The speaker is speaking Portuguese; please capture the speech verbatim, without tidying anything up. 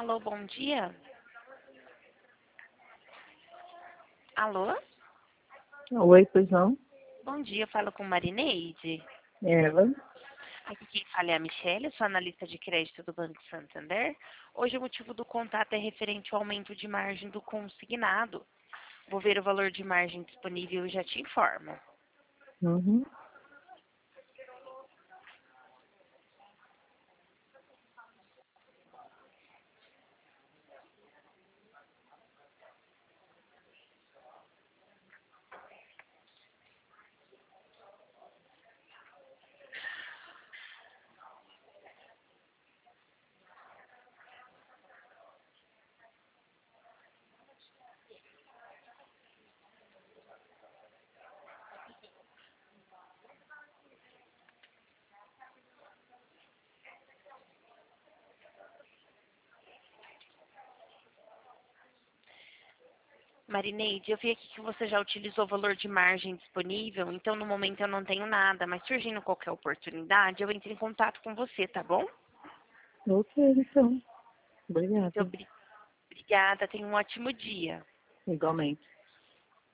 Alô, bom dia. Alô? Oi, pois não? Bom dia, falo com Marineide. Ela? Aqui quem fala é a Michelle, sou analista de crédito do Banco Santander. Hoje o motivo do contato é referente ao aumento de margem do consignado. Vou ver o valor de margem disponível e já te informo. Uhum. Marineide, eu vi aqui que você já utilizou o valor de margem disponível, então no momento eu não tenho nada, mas surgindo qualquer oportunidade, eu entro em contato com você, tá bom? Ok, então. Muito Obrigada. obri- obrigada, tenha um ótimo dia. Igualmente.